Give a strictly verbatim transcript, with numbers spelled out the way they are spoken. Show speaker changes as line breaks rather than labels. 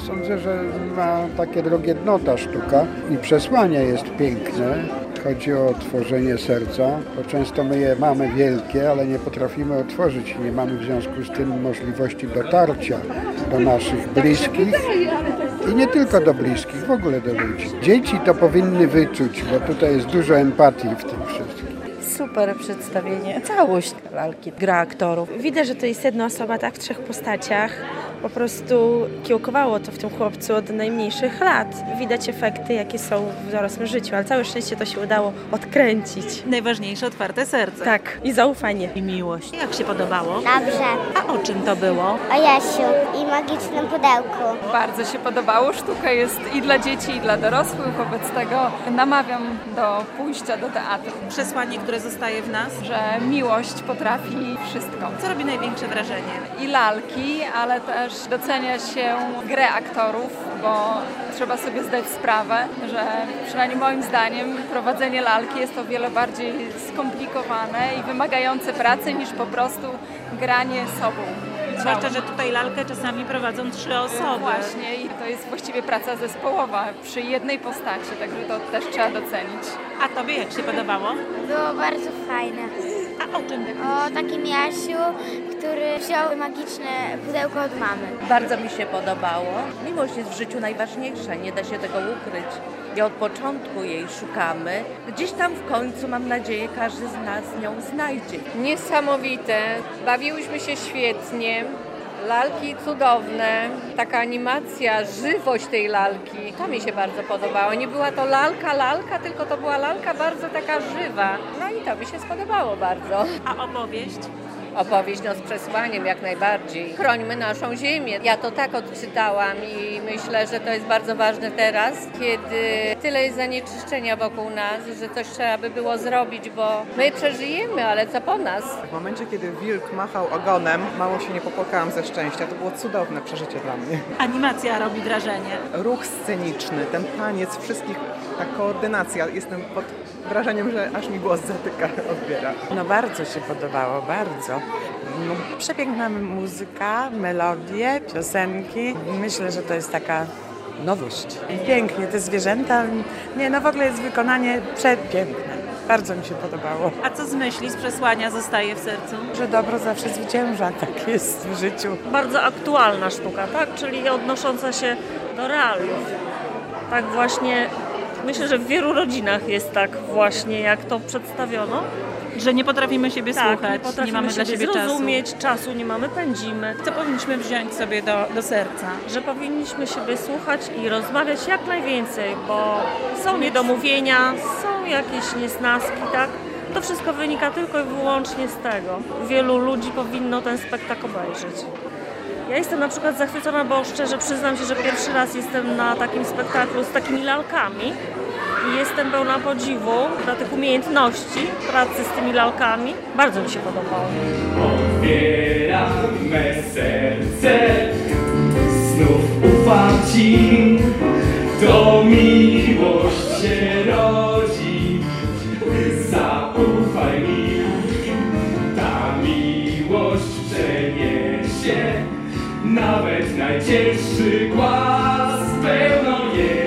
Sądzę, że ma takie drogie dno ta sztuka i przesłanie jest piękne. Chodzi o otworzenie serca, bo często my je mamy wielkie, ale nie potrafimy otworzyć i nie mamy w związku z tym możliwości dotarcia do naszych bliskich i nie tylko do bliskich, w ogóle do ludzi. Dzieci to powinny wyczuć, bo tutaj jest dużo empatii w tym wszystkim.
Super przedstawienie. Całość lalki, gra aktorów. Widać, że to jest jedna osoba, tak, w trzech postaciach. Po prostu kiełkowało to w tym chłopcu od najmniejszych lat. Widać efekty, jakie są w dorosłym życiu, ale całe szczęście to się udało odkręcić.
Najważniejsze otwarte serce.
Tak, i zaufanie.
I miłość. Jak się podobało?
Dobrze.
A o czym to było?
O Jasiu i magicznym pudełku.
Bardzo się podobało. Sztuka jest i dla dzieci, i dla dorosłych. Wobec tego namawiam do pójścia do teatru.
Przesłanie, które zostaje w nas?
Że miłość potrafi wszystko.
Co robi największe wrażenie?
I lalki, ale też docenia się grę aktorów, bo trzeba sobie zdać sprawę, że przynajmniej moim zdaniem prowadzenie lalki jest o wiele bardziej skomplikowane i wymagające pracy niż po prostu granie sobą.
Zwłaszcza, że tutaj lalkę czasami prowadzą trzy osoby.
Właśnie i to jest właściwie praca zespołowa przy jednej postaci, także to też trzeba docenić.
A tobie jak się podobało?
Było bardzo fajne.
A o czym?
O takim Jasiu, który wziął magiczne pudełko od mamy.
Bardzo mi się podobało. Miłość jest w życiu najważniejsza, nie da się tego ukryć. I od początku jej szukamy. Gdzieś tam w końcu, mam nadzieję, każdy z nas ją znajdzie.
Niesamowite, bawiłyśmy się świetnie, lalki cudowne, taka animacja, żywość tej lalki, to mi się bardzo podobało. Nie była to lalka, lalka, tylko to była lalka bardzo taka żywa. No i to mi się spodobało bardzo.
A opowieść?
Opowieść no, z przesłaniem jak najbardziej. Chrońmy naszą ziemię. Ja to tak odczytałam i myślę, że to jest bardzo ważne teraz, kiedy tyle jest zanieczyszczenia wokół nas, że coś trzeba by było zrobić, bo my przeżyjemy, ale co po nas?
W momencie, kiedy wilk machał ogonem, mało się nie popłakałam ze szczęścia. To było cudowne przeżycie dla mnie.
Animacja robi wrażenie.
Ruch sceniczny, ten taniec wszystkich, ta koordynacja. Jestem pod wrażeniem, że aż mi głos zatyka, odbiera.
No bardzo się podobało, bardzo. No, przepiękna muzyka, melodie, piosenki. Myślę, że to jest taka nowość. Pięknie, te zwierzęta. Nie, no w ogóle jest wykonanie przepiękne. Bardzo mi się podobało.
A co z myśli, z przesłania zostaje w sercu?
Że dobro zawsze zwycięża, tak jest w życiu.
Bardzo aktualna sztuka, tak? Czyli odnosząca się do realiów. Tak właśnie, myślę, że w wielu rodzinach jest tak właśnie, jak to przedstawiono.
Że nie potrafimy siebie
tak,
słuchać,
nie, potrafimy
nie mamy
siebie
dla siebie
zrozumieć,
czasu.
czasu nie mamy, pędzimy.
Co powinniśmy wziąć sobie do, do serca?
Że powinniśmy siebie słuchać i rozmawiać jak najwięcej, bo są niedomówienia, są jakieś niesnaski, tak? To wszystko wynika tylko i wyłącznie z tego. Wielu ludzi powinno ten spektakl obejrzeć. Ja jestem na przykład zachwycona, bo szczerze przyznam się, że pierwszy raz jestem na takim spektaklu z takimi lalkami i jestem pełna podziwu dla tych umiejętności pracy z tymi lalkami. Bardzo mi się podobało.
Otwieram me serce, znów ufam Ci, to miłość się rodzi, zaufaj mi, ta miłość przeniesie nawet najcięższy głaz, pełną jest.